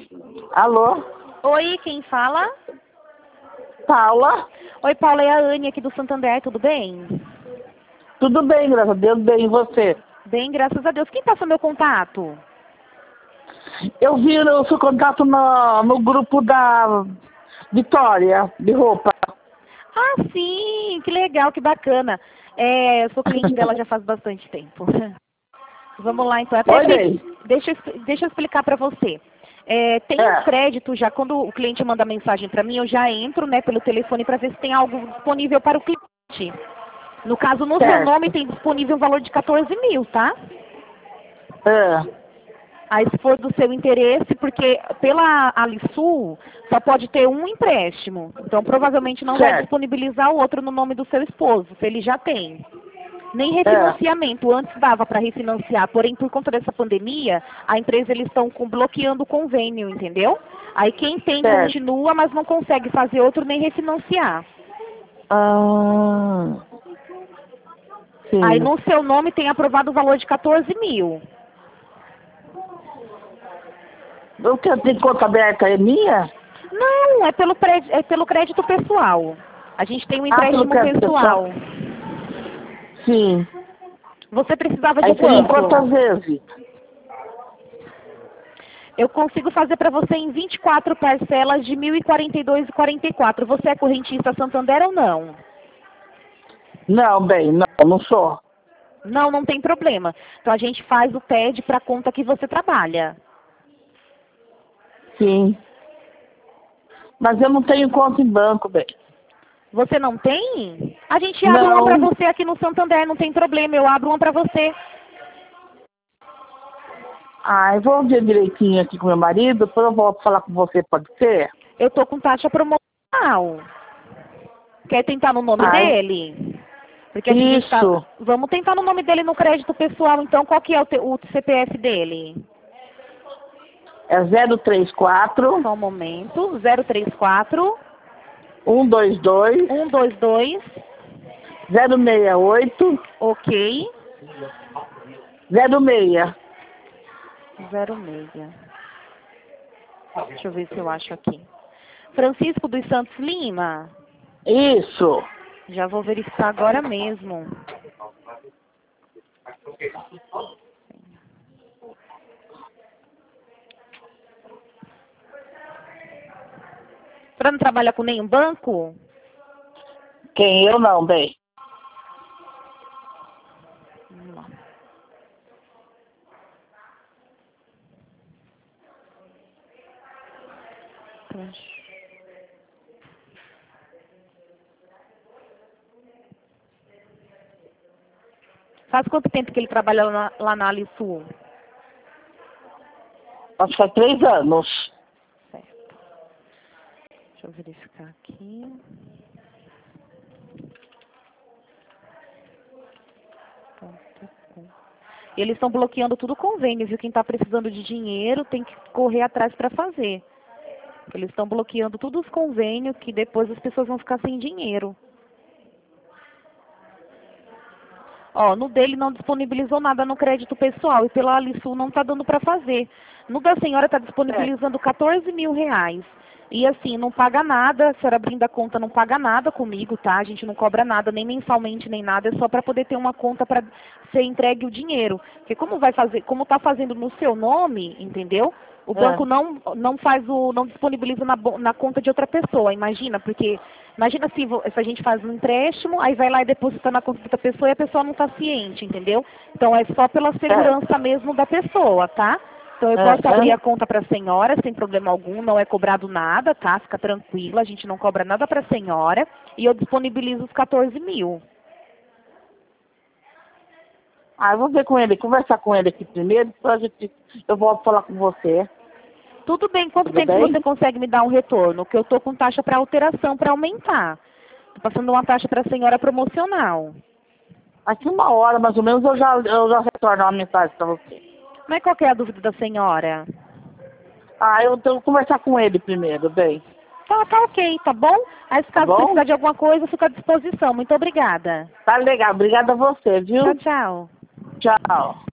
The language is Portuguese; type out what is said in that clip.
Alô? Oi, quem fala? Paula? Oi, Paula, é a Anne aqui do Santander, tudo bem? Tudo bem, graças a Deus, bem, e você? Bem, graças a Deus. Quem passou meu contato? Eu vi o seu contato no grupo da Vitória, de roupa. Ah, sim, que legal, que bacana. Eu sou cliente dela já faz bastante tempo. Vamos lá, então. Oi, bem. Deixa eu explicar para você. Tem um crédito já, quando o cliente manda mensagem para mim, eu já entro, né, pelo telefone para ver se tem algo disponível para o cliente. No caso, no seu nome Certo. tem disponível um valor de 14 mil, tá? É, Aí se for do seu interesse, porque pela Alisul só pode ter um empréstimo. Então provavelmente não vai certo. disponibilizar o outro no nome do seu esposo, se ele já tem. Nem É, refinanciamento, antes dava para refinanciar, porém por conta dessa pandemia, a empresa eles estão bloqueando o convênio, entendeu? Aí quem tem certo. continua, mas não consegue fazer outro nem refinanciar. Ah, Aí sim. no seu nome tem aprovado o valor de 14 mil. O que eu tenho conta aberta é minha? Não, é pelo crédito pessoal. A gente tem um Ah, pelo empréstimo crédito pessoal? pessoal. Sim. Você precisava de Aí seria em quanto? quantas vezes? Eu consigo fazer para você em 24 parcelas de 1.042,44. Você é correntista Santander ou não? Não, bem, não sou. Não, não tem problema. Então a gente faz o TED para a conta que você trabalha. Sim. Mas eu não tenho conta em banco, bem. Você não tem? A gente abre uma para Não. você aqui no Santander, não tem problema. Eu abro uma para você. Ah, eu vou ver direitinho aqui com meu marido, depois eu volto falar com você, pode ser? Eu tô com taxa promocional. Quer tentar no nome Ai, dele? Porque assim, a gente tá... isso. Vamos tentar no nome dele no crédito pessoal, então. Qual que é o CPF dele? É 034 Só um momento. 034 122 122. 068 Ok. 06. 06. Deixa eu ver se eu acho aqui. Francisco dos Santos Lima. Isso. Já vou verificar agora mesmo. Para não trabalhar com nenhum banco? Quem eu não, bem. Vamos lá. Faz quanto tempo que ele trabalha lá na Alisul? Acho que faz 3 anos. Certo. Deixa eu verificar aqui. E eles estão bloqueando tudo o convênio, viu? Quem está precisando de dinheiro tem que correr atrás para fazer. Eles estão bloqueando todos os convênios que depois as pessoas vão ficar sem dinheiro. Ó, no dele não disponibilizou nada no crédito pessoal e pela Alisul não está dando para fazer. No da senhora está disponibilizando 14 mil reais. E assim, não paga nada, a senhora abrindo a conta não paga nada comigo, tá? A gente não cobra nada, nem mensalmente, nem nada, é só para poder ter uma conta para ser entregue o dinheiro. Porque como vai fazer, como está fazendo no seu nome, entendeu? O banco não disponibiliza na conta de outra pessoa, imagina, porque imagina se a gente faz um empréstimo, aí vai lá e deposita na conta de outra pessoa e a pessoa não está ciente, entendeu? Então é só pela segurança mesmo da pessoa, tá? Então eu posso abrir a conta para a senhora sem problema algum, não é cobrado nada, tá? Fica tranquila, a gente não cobra nada para a senhora e eu disponibilizo os 14 mil. Ah, eu vou ver com ele, conversar com ele aqui primeiro, depois eu volto falar com você. Tudo bem, quanto Tudo tempo bem? você consegue me dar um retorno? Que eu tô com taxa para alteração, para aumentar. Tô passando uma taxa para a senhora promocional. Aqui 1 hora, mais ou menos, eu já retorno uma mensagem para você. Mas qual que é a dúvida da senhora? Ah, eu tenho que conversar com ele primeiro, bem. Tá ok, tá bom? Aí se Tá caso bom? precisar de alguma coisa, eu fico à disposição. Muito obrigada. Tá legal, obrigada a você, Tchau, viu? tchau. Tchau.